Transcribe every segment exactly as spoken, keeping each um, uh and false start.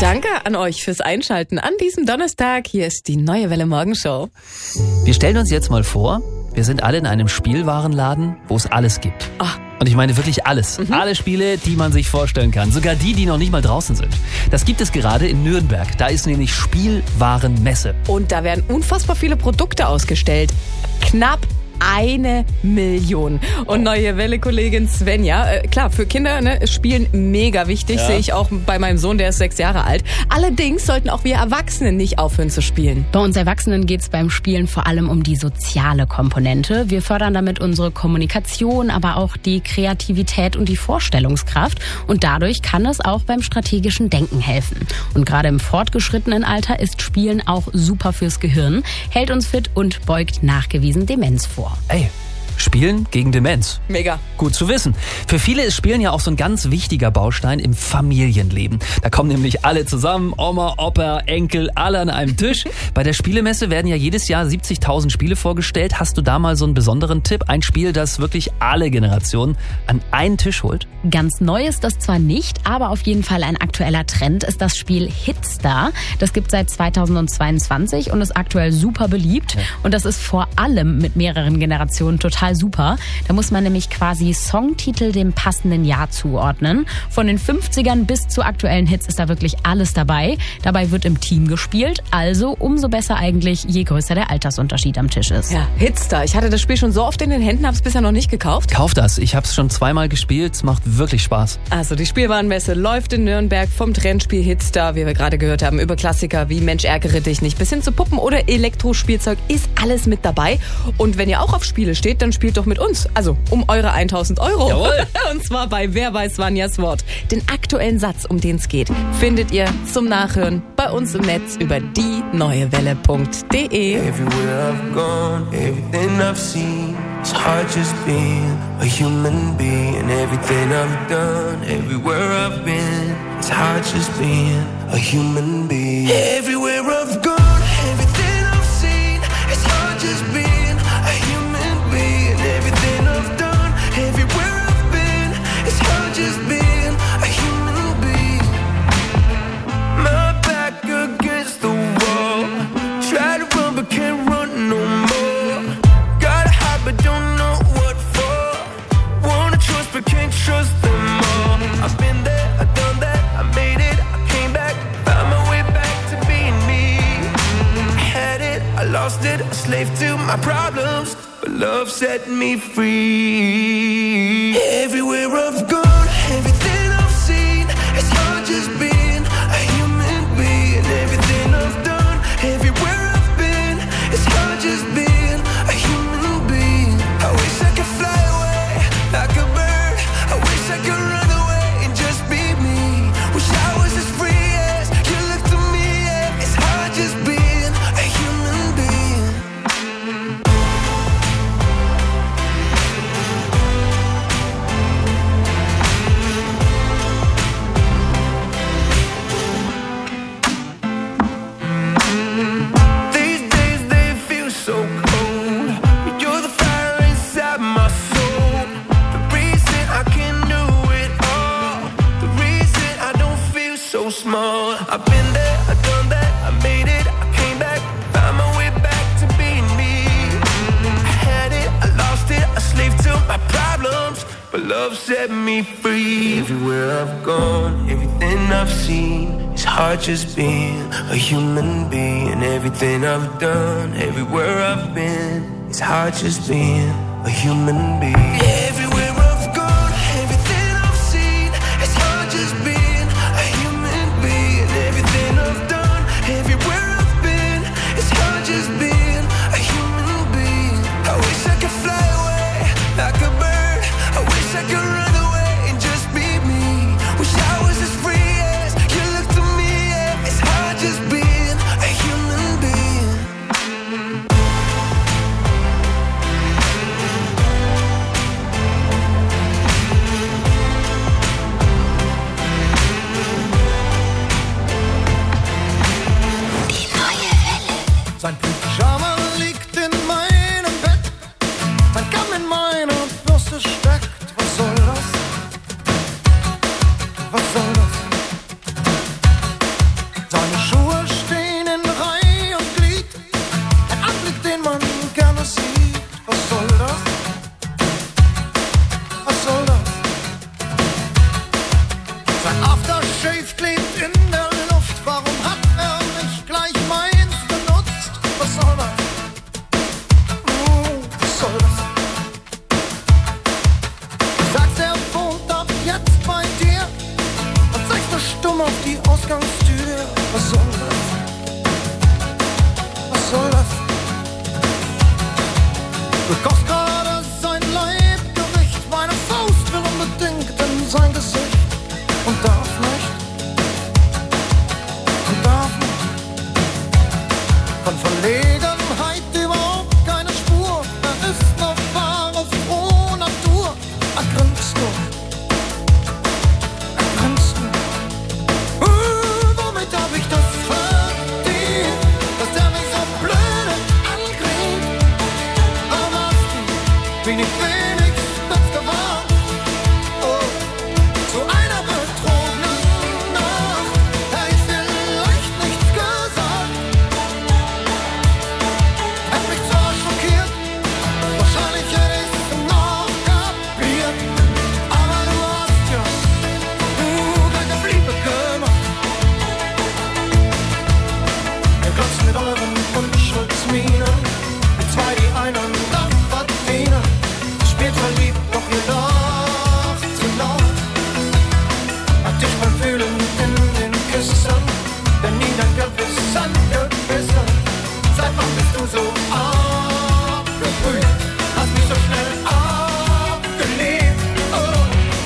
Danke an euch fürs Einschalten an diesem Donnerstag. Hier ist die Neue Welle Morgenshow. Wir stellen uns jetzt mal vor, wir sind alle in einem Spielwarenladen, wo es alles gibt. Ach. Und ich meine wirklich alles. Mhm. Alle Spiele, die man sich vorstellen kann. Sogar die, die noch nicht mal draußen sind. Das gibt es gerade in Nürnberg. Da ist nämlich Spielwarenmesse. Und da werden unfassbar viele Produkte ausgestellt. Knapp eine Million. Und Neue Welle-Kollegin Svenja, äh, klar, für Kinder, ne, Spielen mega wichtig, ja. Sehe ich auch bei meinem Sohn, der ist sechs Jahre alt. Allerdings sollten auch wir Erwachsenen nicht aufhören zu spielen. Bei uns Erwachsenen geht es beim Spielen vor allem um die soziale Komponente. Wir fördern damit unsere Kommunikation, aber auch die Kreativität und die Vorstellungskraft. Und dadurch kann es auch beim strategischen Denken helfen. Und gerade im fortgeschrittenen Alter ist Spielen auch super fürs Gehirn, hält uns fit und beugt nachgewiesen Demenz vor. Ey, Spielen gegen Demenz. Mega. Gut zu wissen. Für viele ist Spielen ja auch so ein ganz wichtiger Baustein im Familienleben. Da kommen nämlich alle zusammen, Oma, Opa, Enkel, alle an einem Tisch. Bei der Spielemesse werden ja jedes Jahr siebzigtausend Spiele vorgestellt. Hast du da mal so einen besonderen Tipp? Ein Spiel, das wirklich alle Generationen an einen Tisch holt? Ganz neu ist das zwar nicht, aber auf jeden Fall ein aktueller Trend ist das Spiel Hitstar. Das gibt es seit zweitausendzweiundzwanzig und ist aktuell super beliebt. Ja. Und das ist vor allem mit mehreren Generationen total super. Da muss man nämlich quasi Songtitel dem passenden Jahr zuordnen. Von den fünfzigern bis zu aktuellen Hits ist da wirklich alles dabei. Dabei wird im Team gespielt, also umso besser eigentlich, je größer der Altersunterschied am Tisch ist. Ja, Hitstar. Ich hatte das Spiel schon so oft in den Händen, habe es bisher noch nicht gekauft. Kauf das. Ich habe es schon zweimal gespielt. Es macht wirklich Spaß. Also die Spielwarenmesse läuft in Nürnberg vom Trendspiel Hitstar, wie wir gerade gehört haben, über Klassiker wie Mensch ärgere dich nicht bis hin zu Puppen oder Elektrospielzeug ist alles mit dabei. Und wenn ihr auch auf Spiele steht, dann spielt doch mit uns. Also um eure tausend Euro. Jawohl. Und zwar bei Wer weiß Svenjas Wort. Den aktuellen Satz, um den es geht, findet ihr zum Nachhören bei uns im Netz über die neue welle punkt de. Everywhere I've gone, everything I've seen, it's hard just being a human being. Everything I've done, everywhere I've been, it's hard just being a human being. Everywhere I've gone, everything I've seen, it's hard just being a human being. Everything I've done, everywhere I've been, it's hard just being a human being. My back against the wall, try to run but can't run no more. Gotta hide but don't know what for. Wanna trust but can't trust them all. I've been there, I've done that, I made it, I came back, found my way back to being me. I had it, I lost it, a slave to my problems, but love set me free. Everywhere I've gone, everything I've seen, it's hard just being a human being. Everything I've done, everywhere I've been, it's hard just being a human being. I wish I could fly away like a bird. I wish I could run away and just be me. Wish I was as free as you look to me. Yeah, it's hard just being a human being. These days they feel so cold, but you're the fire inside my soul. The reason I can do it all, the reason I don't feel so small. I've been there, I've done that, I made it, I came back, found my way back to being me. I had it, I lost it, a slave to my problems, but love set me free. Everywhere I've gone, everything I've seen, it's hard just being a human being. Everything I've done, everywhere I've been, it's hard just being a human being. Everywhere I've gone, everything I've seen, it's hard just being a human being. Everything I've done, everywhere I've been, it's hard just being a human being. I wish I could fly away like a bird. I wish I could run away and just be me. Wish I was as free as you look to me. Yeah, it's hard just being a human being. Hamburg. Ein Prinzen. Uh, womit hab ich das verdient, dass der mich so blöde angringt? Am Osten bin ich wenigstens gewarnt. Oh, zu einer betrogenen Nacht hätte ich vielleicht nichts gesagt. Hätte mich zwar schockiert, wahrscheinlich hätte ich es noch kapiert. Aber du hast ja, du gleich auf Liebe gemacht. Ihr glotzt mit euren Unschuldsmienen, wie zwei, die einander verdienen. Spielt verliebt, doch ihr lacht zu laut. Hat dich beim Fühlen in den Küssen, denn nie dein Gewissen gebissen. Seit wann bist du so abgebrüht? Hast mich so schnell abgelehnt. Oh.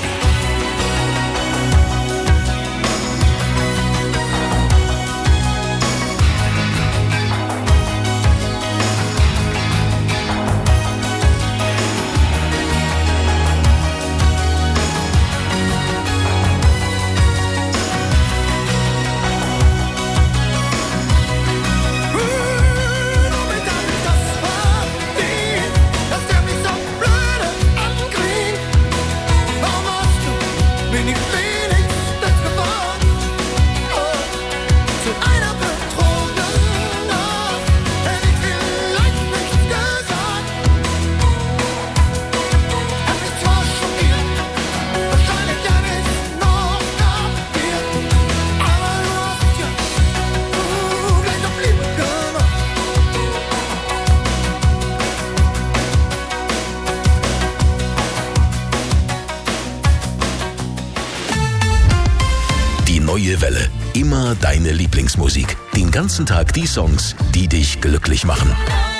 Womit hab ich das verdient, dass der mich so blöde angringt? Warum hast du mir nicht wenigstens gewarnt? Oh, zu einer betrogenen Nacht hätte ich vielleicht nichts gesagt. Hab mich zwar schockiert, wahrscheinlich hätte ich es noch kapiert. Aber du hast ja, du gleich auf Liebe gemacht. Die neue Welle. Immer deine Lieblingsmusik. Den ganzen Tag die Songs, die dich glücklich machen.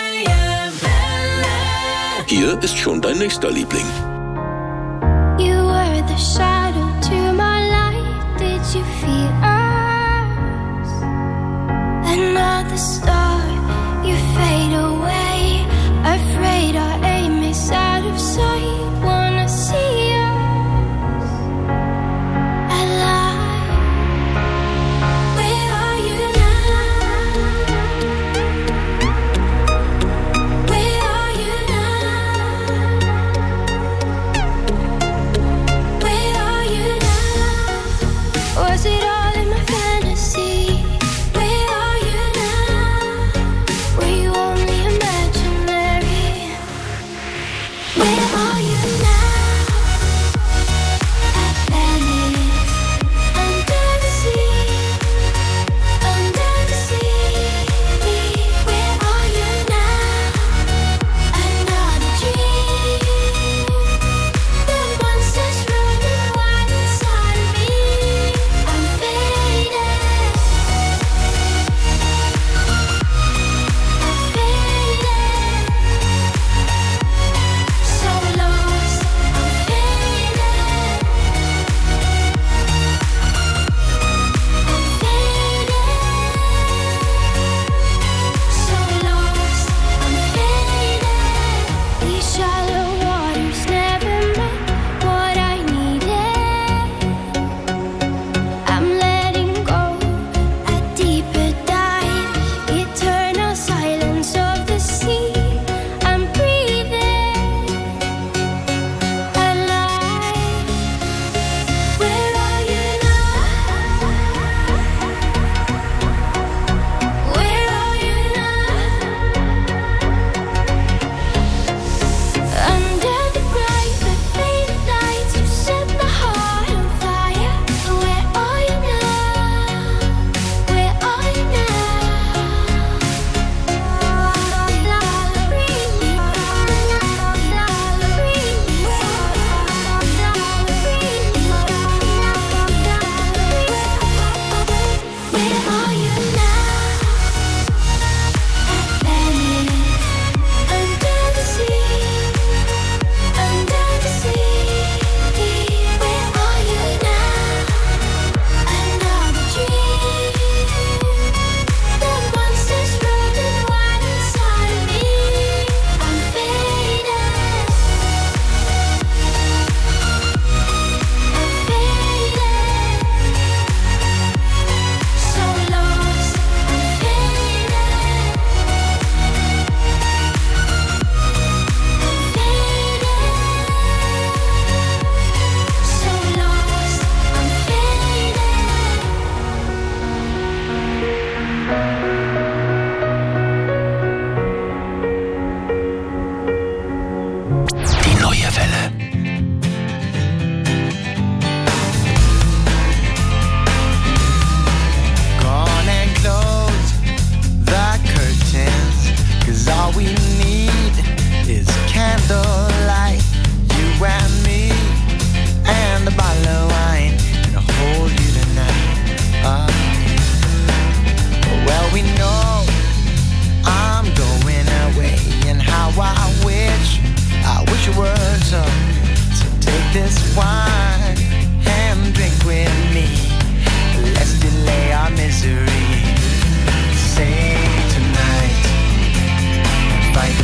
Hier ist schon dein nächster Liebling. You were the shadow to my light. Did you feel us? Another star, you fade away. Afraid our aim is out of sight. Wanna see us alive. Where are you now? Where are you now? Where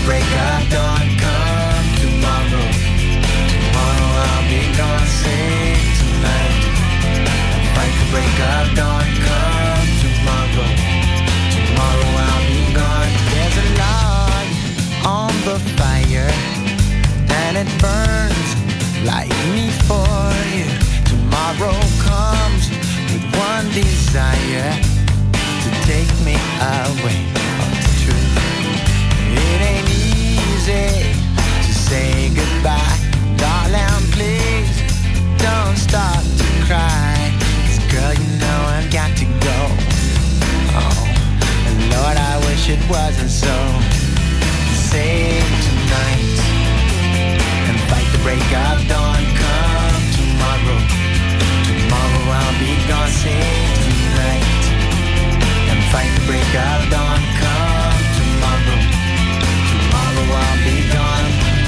break of dawn. Come tomorrow, tomorrow I'll be gone. Sing tonight and fight the break of dawn. Come tomorrow, tomorrow I'll be gone. There's a log on the fire and it burns like me for you. Tomorrow comes with one desire, to take me away. Oh, it's true. It ain't easy to say goodbye. Darling, please don't start to cry. 'Cause girl, you know I've got to go. Oh, and Lord, I wish it wasn't so. Save tonight and fight the break of dawn. Come tomorrow, tomorrow I'll be gone. Save tonight and fight the break of dawn. Come tomorrow, tomorrow I'll be gone.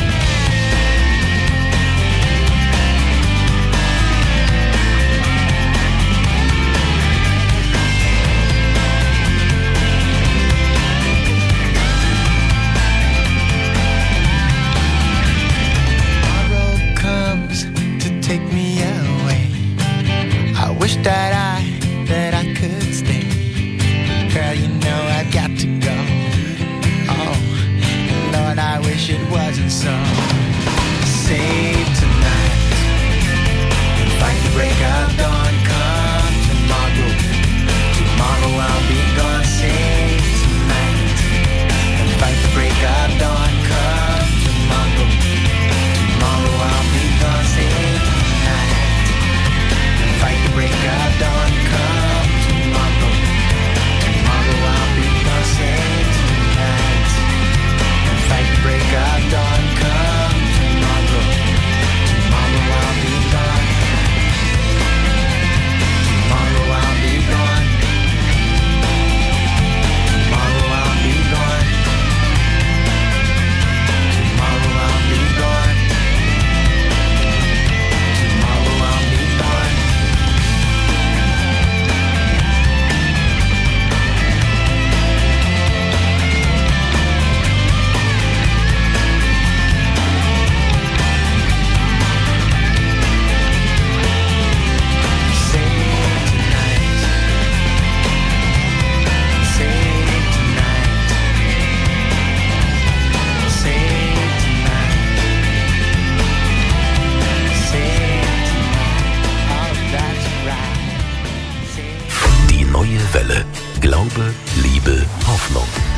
Take me away. I wish that I, that I could stay. Girl, you know I've got to go. Oh, Lord, I wish it wasn't so. Save tonight and fight the break of dawn. Come tomorrow, tomorrow I'll be gone. Save tonight and fight the break of dawn. Come tomorrow, tomorrow I'll be gone. Save fight the break of dawn. Come tomorrow, tomorrow I'll be gone. Save tonight and fight the break of dawn. Come tomorrow, tomorrow I'll be gone. Tomorrow I'll be gone. Tomorrow I'll be gone. Tomorrow I'll be gone. Tomorrow I'll be gone. Die neue Welle. Glaube, Liebe, Hoffnung.